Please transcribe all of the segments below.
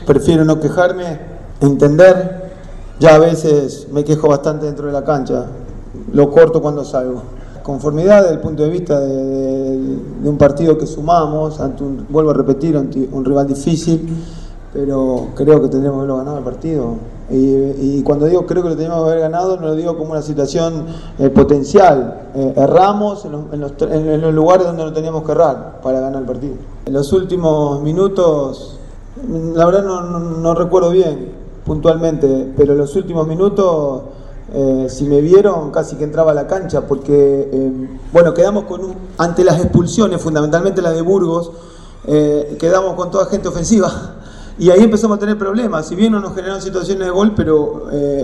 prefiero no quejarme, entender. Ya a veces me quejo bastante dentro de la cancha, lo corto cuando salgo. Conformidad desde el punto de vista de un partido que sumamos, ante vuelvo a repetir, ante un rival difícil, pero creo que tendríamos que haberlo ganado el partido. Y cuando digo creo que lo teníamos que haber ganado, no lo digo como una situación potencial. Erramos en los lugares donde no teníamos que errar para ganar el partido. En los últimos minutos, la verdad no recuerdo bien puntualmente, pero en los últimos minutos, si me vieron, casi que entraba a la cancha, porque bueno, quedamos ante las expulsiones, fundamentalmente la de Burgos, quedamos con toda gente ofensiva. Y ahí empezamos a tener problemas, si bien no nos generaron situaciones de gol, pero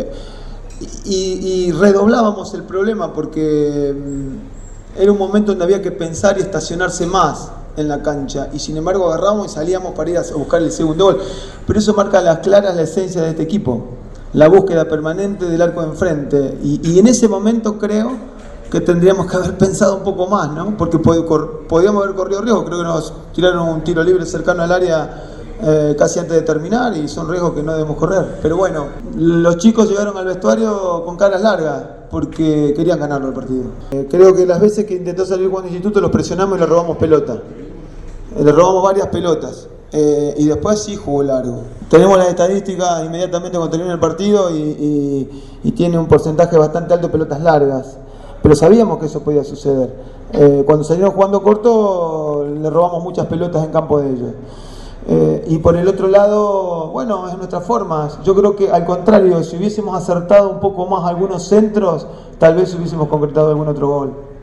y redoblábamos el problema porque era un momento donde había que pensar y estacionarse más en la cancha, y sin embargo agarramos y salíamos para ir a buscar el segundo gol. Pero eso marca a las claras la esencia de este equipo, la búsqueda permanente del arco de enfrente, y en ese momento creo que tendríamos que haber pensado un poco más, ¿no? Porque podíamos haber corrido riesgo. Creo que nos tiraron un tiro libre cercano al área casi antes de terminar, y son riesgos que no debemos correr. Pero bueno, los chicos llegaron al vestuario con caras largas porque querían ganarlo el partido. Creo que las veces que intentó salir Juan de Instituto los presionamos y le robamos pelota. Le robamos varias pelotas. Y después sí jugó largo. Tenemos las estadísticas inmediatamente cuando termina el partido y tiene un porcentaje bastante alto de pelotas largas. Pero sabíamos que eso podía suceder. Cuando salieron jugando corto, le robamos muchas pelotas en campo de ellos. Y por el otro lado, bueno, es nuestra forma. Yo creo que al contrario, si hubiésemos acertado un poco más algunos centros, tal vez hubiésemos concretado algún otro gol.